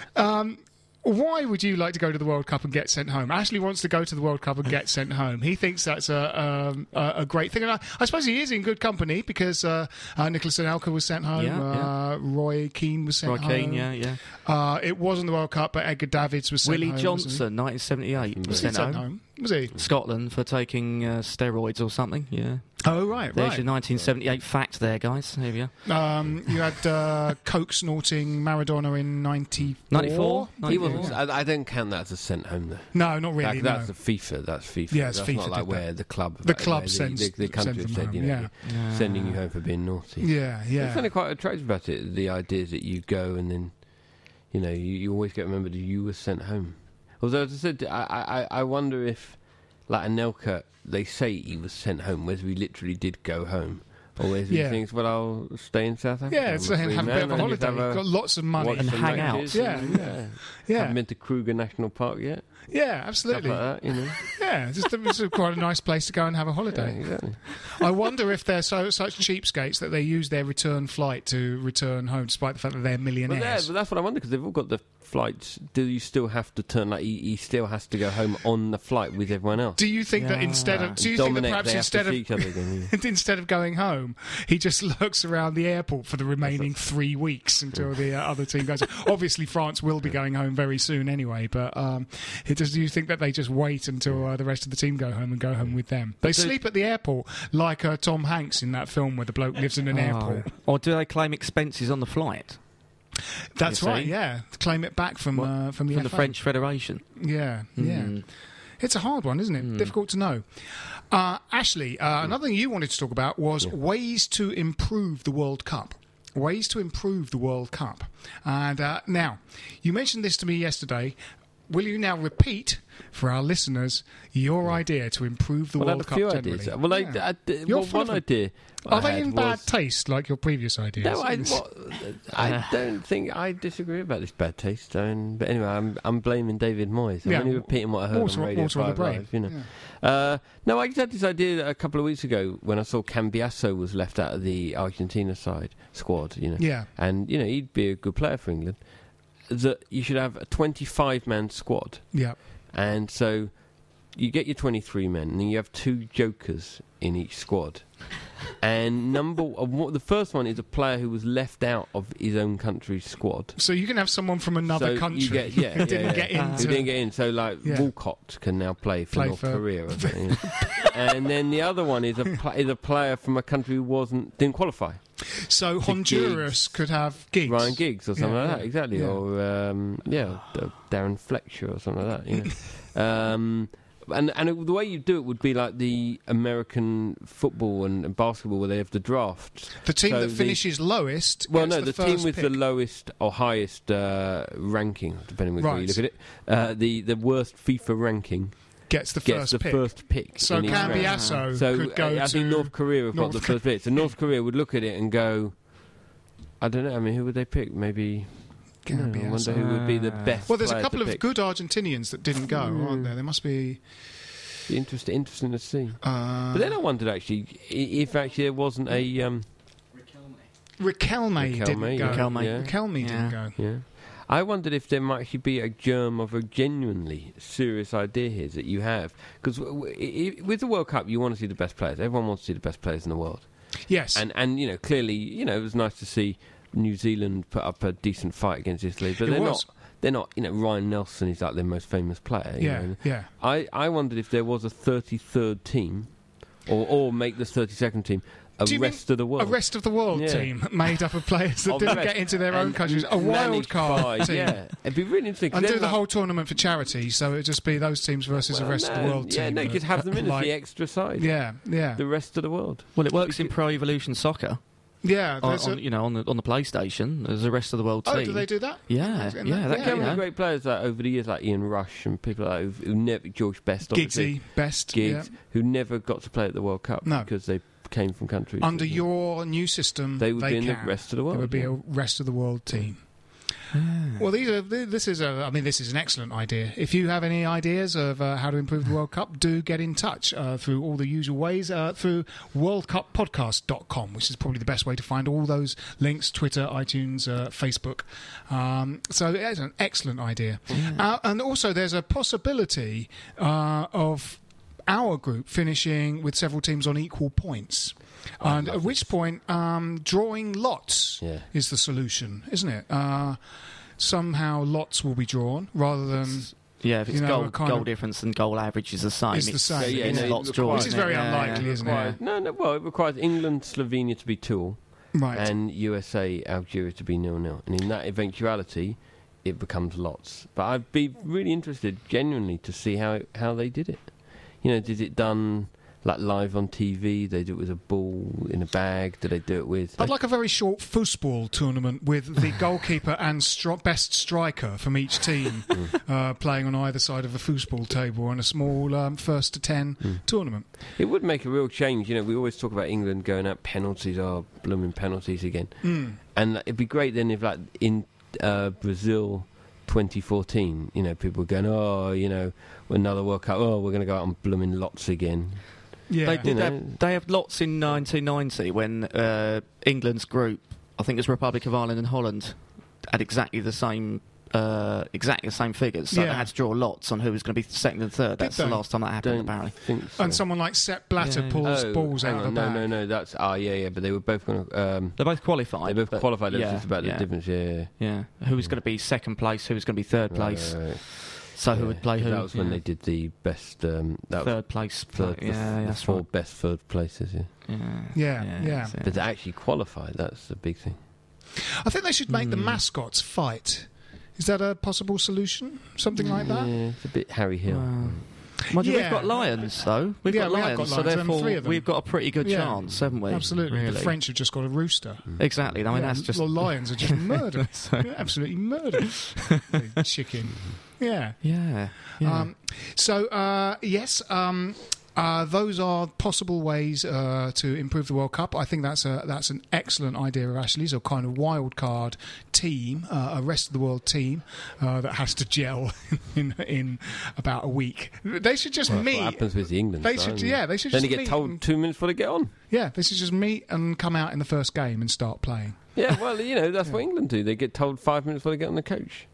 Um, why would you like to go to the World Cup and get sent home? Ashley wants to go to the World Cup and get sent home. He thinks that's a um, a, a great thing, and I, I suppose he is in good company because uh, uh, Nicholas Anelka was sent home. Yeah, yeah. uh, Roy Keane was sent Roy home. Keane, yeah, yeah. Uh, it wasn't the World Cup, but Edgar Davids was sent Willie home. wasn't Johnson, nineteen seventy-eight, he? was Was he sent sent home. home? Was he? Scotland for taking uh, steroids or something. Yeah. Oh right, There's right. your nineteen seventy-eight fact there, guys. Here we are. Um, you had uh, coke snorting Maradona in ninety-four. ninety-four. He ninety-four. wasn't. I, I don't count that as a sent home, though. No, not really. That- that's no. the FIFA. That's FIFA. Yeah, it's that's FIFA not like did where that. the club. The where club the, sends- the, the country sends have them said, you home, know, yeah. you're sending you home for being naughty. Yeah, There's yeah. something quite attractive about it. The idea that you go and then, you know, you, you always get remembered that you were sent home. Although, as I said, I, I, I wonder if, like Anelka, they say he was sent home, whether he literally did go home, or whether Yeah. he thinks, well, I'll stay in South Africa. Yeah, I'm it's a uh, free have a man, bit of a and just holiday. have a- Got lots of money. watch And some hang out. matches Yeah, and, yeah. Haven't Yeah, been to Kruger National Park yet. yeah, Stuff absolutely. like that, you know. Yeah, it's, just, it's a quite a nice place to go and have a Yeah, holiday. exactly. I wonder if they're so such cheapskates that they use their return flight to return home, despite the fact that they're But, millionaires. yeah, but that's what I wonder, because they've all got the flights. Do you still have to turn, like, he, he still has to go home on the flight with everyone else? Do you think that Yeah. instead of do you think that Dominic, perhaps they have instead to of see each other again, yeah. instead of going home, he just lurks around the airport for the remaining three weeks until the uh, other team goes. Obviously, France will be going home very soon anyway. But um, it does. Do you think that they just wait until uh, the rest of the team go home and go home with them? They do- sleep at the airport like uh, Tom Hanks in that film where the bloke lives in an Oh. airport. Or do they claim expenses on the flight That's You right. see? Yeah, claim it back from What? uh, from the from the F A. French Federation? Yeah, yeah. Mm. It's a hard one, isn't it? Difficult to know. Uh, Ashley, uh, another thing you wanted to talk about was ways to improve the World Cup. Ways to improve the World Cup. And uh, now, you mentioned this to me yesterday. Will you now repeat for our listeners your idea to improve the Well, I World had a few Cup ideas. generally? Well, I, Yeah. I, I, You're well, full one of them. idea. Are I they had in bad was- taste like your previous ideas? No, I, well, I don't think I disagree about this bad taste. I mean, but anyway, I'm I'm blaming David Moyes. I'm Yeah, only repeating what I heard water- on Radio water on the five brain. Live, you know. Yeah. Uh, no, I just had this idea a couple of weeks ago when I saw Cambiasso was left out of the Argentina side squad. You know, Yeah. and you know he'd be a good player for England. That you should have a twenty-five man squad, Yeah. and so you get your twenty-three men, and then you have two jokers in each squad. And number uh, what, the first one is a player who was left out of his own country's squad. So you can have someone from another So country you get, yeah, who yeah, didn't yeah. get Uh, into. Who didn't get in. So, like, Yeah. Walcott can now play for Play North for- Korea. I think, yeah. And then the other one is a pl- is a player from a country who wasn't didn't qualify. So Honduras Giggs. could have Giggs. Ryan Giggs or something Yeah, like yeah. that, exactly. Yeah. Or um, yeah, D- Darren Fletcher or something like that. You know. um, and and it, the way you do it would be like the American football and, and basketball, where they have the draft. The team So that the- finishes lowest. Well, gets no, the, the, team first with pick. the lowest or highest uh, ranking, depending on which way you Right. look at it, uh, the the worst FIFA ranking gets the gets first the pick. first pick. So in each round. Cambiasso So could go uh, I to think North Korea have North got the first pick. So North Korea would look at it and go, I don't know. I mean, who would they pick? Maybe. I don't know, I wonder who would be the Ah. best. Well, there's a player couple to of pick. good Argentinians that didn't go, aren't there? There must be. Be Interesting, interesting to see. Uh, But then I wondered actually i- if actually there wasn't a um, Riquelme didn't Riquelme, go. yeah. Riquelme. Yeah. Riquelme Yeah. didn't go. yeah. I wondered if there might actually be a germ of a genuinely serious idea here that you have, because w- w- i- with the World Cup you want to see the best players. Everyone wants to see the best players in the world, Yes. and and you know clearly you know it was nice to see New Zealand put up a decent fight against Italy, but It they're was. not. They're not, you know. Ryan Nelson is like their most famous player. you yeah, know. yeah. I, I wondered if there was a thirty-third team, or or make the thirty-second team a Do you mean rest of the world. A rest of the world Yeah. team made up of players that Of the didn't rest. get into their own And countries. A wild managed card by- team. Yeah, it'd be really interesting. 'cause And do then, the like, whole tournament for charity, so it'd just be those teams versus well, the rest of the no, world Yeah, team. no, you could have them in as Like- the extra side. Yeah, yeah. The rest of the world. Well, it works in Pro Evolution Soccer. Yeah, On, there's on, a, you know, on the on the PlayStation, there's the rest of the world oh, team. do they do that? Yeah, And yeah, that- that yeah, can, Some you know. great players like over the years, like Ian Rush and people like who, who never George Best, obviously, Giggsy, Best. Giggs, yeah. who never got to play at the World Cup No. because they came from countries Under that- your new system, They would be in the can. rest of the world, There would be yeah. a rest of the world team. Well, these are th- this is a. I mean, this is an excellent idea. If you have any ideas of uh, how to improve the World Cup, do get in touch uh, through all the usual ways uh, through world cup podcast dot com, which is probably the best way to find all those links: Twitter, iTunes, uh, Facebook. Um, so it's an excellent idea. Uh, and also, there's a possibility uh, of our group finishing with several teams on equal points. And at which point, um, drawing lots Yeah. is the solution, isn't it? Uh, somehow lots will be drawn rather than. Yeah, if it's You know, goal, a kind goal of- difference and goal average is the same. It's the it's, same. Yeah, it's no, it lots requires- drawn. Which is isn't it? very Yeah, unlikely, yeah. isn't it? Requires- No, no. Well, it requires England, Slovenia to be two all, Right. and U S A, Algeria to be nil nil. And in that eventuality, it becomes lots. But I'd be really interested, genuinely, to see how it, how they did it. You know, did it done like live on T V? They do it with a ball in a bag. Did they do it with? I'd like a very short foosball tournament with the goalkeeper and stri- best striker from each team uh, playing on either side of the foosball table and a small um, first to ten tournament. It would make a real change. You know, we always talk about England going out penalties, oh, blooming penalties again. Mm. And like, it'd be great then if, like, in uh, Brazil twenty fourteen, you know, people were going, oh, you know, another World Cup, oh, we're going to go out on blooming lots again. Yeah. They You did know. have, they have lots in nineteen ninety when uh, England's group, I think it was Republic of Ireland and Holland, had exactly the same uh, exactly the same figures. So Yeah. they had to draw lots on who was going to be second and third. That's the they? last time that happened, Don't apparently. think so. And someone like Sepp Blatter Yeah. pulls oh, balls hang out on, of the no, bag. no, no, that's, ah, yeah, yeah, but they were both going to, um, They both qualified. they both but- qualified, that's yeah, just about yeah, the difference, yeah, yeah. Yeah, who was going to be second place, who was going to be third Right, place. right, right. So who Yeah, would play who? That was when yeah. they did the best, um, that was third place. third, play- the, yeah, the that's four right. best third places, yeah. Yeah, Yeah, yeah. that's it. But to actually qualify, that's the big thing. I think they should make the Hmm. mascots fight. Is that a possible solution? Something like that? Yeah, it's a bit Harry Hill. Wow. Mind you, Yeah. we've got lions, though. We've Yeah, got we have lions, got so lions, and therefore three of them. we've got a pretty good Yeah. chance, haven't we? Absolutely. Really. The French have just got a rooster. Exactly. I mean, Yeah, that's just. the lions are just murdered. So- Absolutely murdered. The chicken. Yeah. Yeah. yeah. Um, so, uh, yes, um, uh, those are possible ways uh, to improve the World Cup. I think that's a, that's an excellent idea of Ashley's, a kind of wild card team, uh, a rest of the world team uh, that has to gel in in about a week. They should just Well, that's meet. what happens with the England They side, should, isn't it? yeah, they should Then just you get meet told and- two minutes before they get on. Yeah, they should just meet and come out in the first game and start playing. Yeah, well, you know, that's what England do. They get told five minutes before they get on the coach.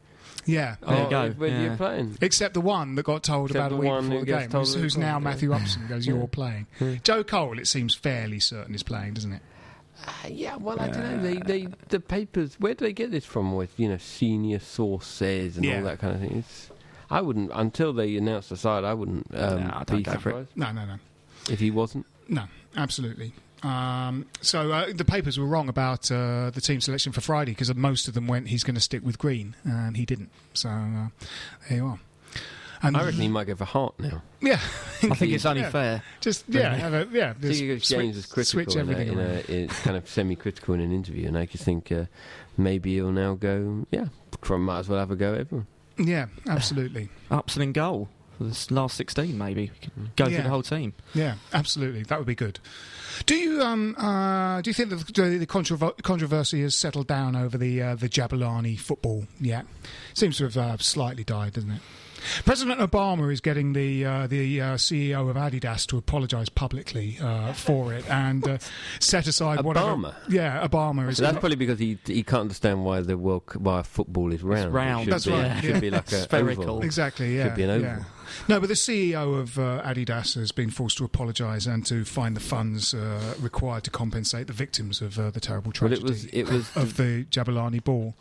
Yeah. There you Oh, go. When Yeah. you're playing. Except the one that got told Except about a the week one before who the gets game, told who's, the week who's now before, Matthew yeah. Upson, goes, Yeah. you're playing. Joe Cole, it seems fairly certain, is playing, doesn't it? Uh, yeah, well, I don't know. They, they, the papers. Where do they get this from? With you know, senior source says and Yeah. all that kind of thing. It's, I wouldn't until they announce the side. I wouldn't um, No, don't be go for it. surprised No, no, no. if he wasn't. No, absolutely. Um, so uh, the papers were wrong about uh, the team selection for Friday because most of them went he's going to stick with Green, and he didn't. So uh, there you are. And I reckon he might go for Hart now. yeah, I think it's only yeah. fair. Just yeah, have a, yeah. I just think switch- James is critical switch in, a, everything in, around. a, in kind of semi-critical in an interview, and I just think uh, maybe he'll now go. Yeah, Crum might as well have a go at everyone. Yeah, absolutely. Upson in goal for this last sixteen, maybe. Go Yeah. through the whole team. Yeah, absolutely. That would be good. Do you um uh, do you think that the, the controver- controversy has settled down over the uh, the Jabulani football yet? Seems to have uh, slightly died, doesn't it? President Obama is getting the uh, the uh, C E O of Adidas to apologise publicly uh, for it and uh, set aside whatever. Obama? Yeah, Obama is. So that's probably because he he can't understand why the world c- why football is round. It round. should That's be, right, It should yeah. be like a Spherical. oval. Exactly, yeah. Should be an oval. yeah. No, but the C E O of uh, Adidas has been forced to apologise and to find the funds uh, required to compensate the victims of uh, the terrible Well, tragedy it was it was of the Jabulani ball.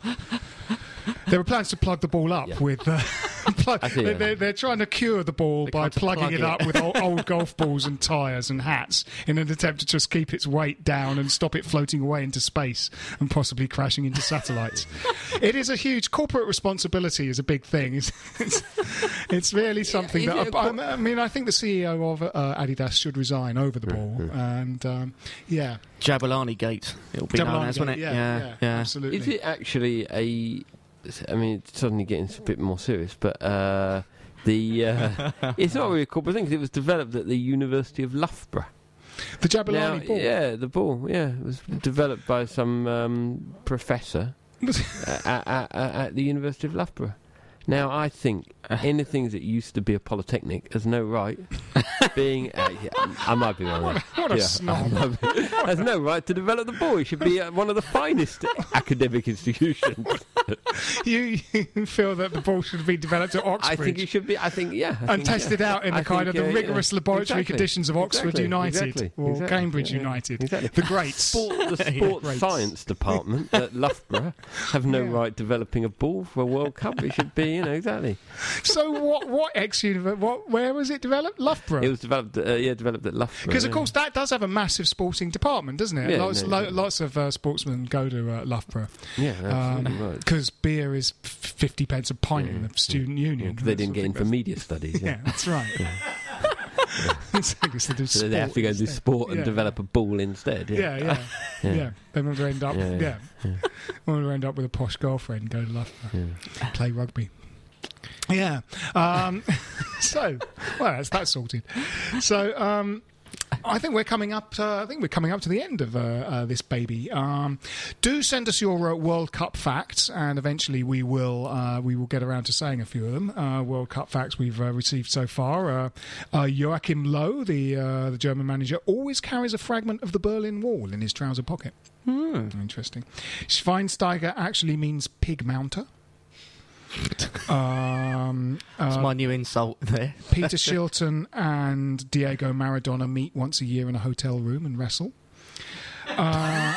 There were plans to plug the ball up Yeah. with. Uh, plug, I see, they're, yeah. they're, they're trying to cure the ball They're by trying to plugging plug it it. up with old, old golf balls and tyres and hats in an attempt to just keep its weight down and stop it floating away into space and possibly crashing into satellites. It is a huge corporate responsibility. Is a big thing. It's, it's, it's really something is that it a I, cor- I mean. I think the C E O of uh, Adidas should resign over the ball. And um, yeah, Jabulani Gate, it'll be known Jabulani as, won't Gate, it? yeah, yeah, yeah. absolutely. Is it actually a? I mean, it's suddenly getting a bit more serious, but uh, the uh, it's not really a corporate thing because it was developed at the University of Loughborough. The Jabulani Now, ball. yeah, the ball, yeah, it was developed by some um, professor at, at, at, at the University of Loughborough. Now, I think anything that used to be a polytechnic has no right being. Uh, yeah, I might be wrong. What a- what a yeah, snob. I might be- has no right to develop the ball. It should be uh, one of the finest academic institutions. you, you feel that the ball should be developed at Oxford I think it should be. I think yeah. I and think, tested yeah. out in I the kind think, of the uh, rigorous yeah. laboratory Exactly. conditions of Oxford Exactly. United Exactly. or Exactly. Cambridge Yeah, yeah. United. Exactly. The greats. Sport, the sports Greats. science department at Loughborough have no Yeah. right developing a ball for a World Cup. It should be, you know, exactly. So what? What ex universe? What? Where was it developed? Loughborough. It was developed, uh, yeah, developed at Loughborough. Because of yeah. course that does have a massive sporting department, doesn't it? Yeah, lots, no, lo- yeah. lots of uh, sportsmen go to uh, Loughborough yeah, absolutely right. because beer is f- fifty pence a pint in Yeah, the student Yeah, union. 'cause they didn't I get think in for that's- media studies. Yeah, Yeah. that's right. Exactly, so they do So they have sport to go do instead. sport and Yeah. develop a ball instead. Yeah, Yeah, yeah, yeah. Yeah. They want to end up, yeah, Yeah, yeah, want to end up with a posh girlfriend, go to Loughborough, Yeah. play rugby. Yeah. Um, so, well, that's that sorted. So, um, I think we're coming up. Uh, I think we're coming up to the end of uh, uh, this baby. Um, do send us your uh, World Cup facts, and eventually we will uh, we will get around to saying a few of them. Uh, World Cup facts we've uh, received so far. Uh, uh, Joachim Low, the uh, the German manager, always carries a fragment of the Berlin Wall in his trouser pocket. Interesting. Schweinsteiger actually means pig mounter. um, That's uh, my new insult there. Peter Shilton and Diego Maradona meet once a year in a hotel room and wrestle. Uh,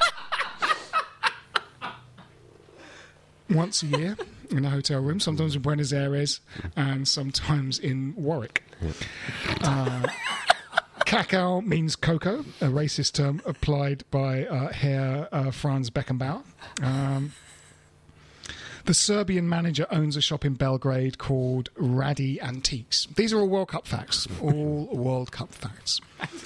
once a year in a hotel room, sometimes in Buenos Aires and sometimes in Warwick. Uh, Cacao means cocoa, a racist term applied by uh, Herr uh, Franz Beckenbauer. Um, The Serbian manager owns a shop in Belgrade called Radi Antiques. These are all World Cup facts. All World Cup facts.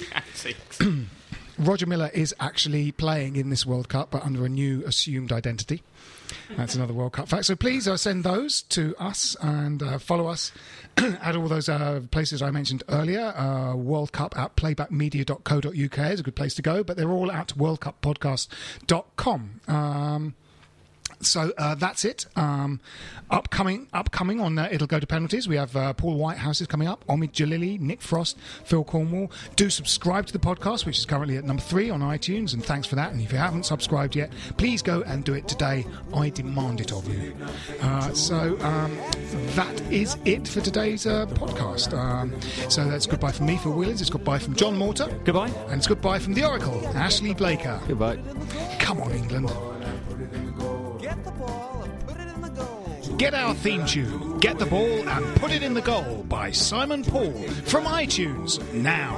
Roger Miller is actually playing in this World Cup, but under a new assumed identity. That's another World Cup fact. So please uh, send those to us and uh, follow us at all those uh, places I mentioned earlier. Uh, World Cup at playbackmedia dot co dot uk is a good place to go, but they're all at world cup podcast dot com. Um... So uh, that's it. Um, upcoming, upcoming on uh, It'll Go to Penalties. We have uh, Paul Whitehouse is coming up, Omid Jalili, Nick Frost, Phil Cornwall. Do subscribe to the podcast, which is currently at number three on iTunes, and thanks for that. And if you haven't subscribed yet, please go and do it today. I demand it of you. Uh, so um, that is it for today's uh, podcast. Um, so that's goodbye from me, Phil Wheelers. It's goodbye from John Mortar. Goodbye. And it's goodbye from the Oracle, Ashley Blaker. Goodbye. Come on, England. Get the ball and put it in the goal. Get our theme tune, Get the Ball and Put It in the Goal by Simon Paul from iTunes now.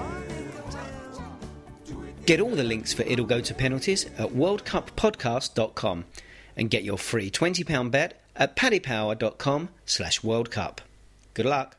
Get all the links for It'll Go to Penalties at world cup podcast dot com and get your free twenty pound bet at paddypower dot com slash world cup. Good luck.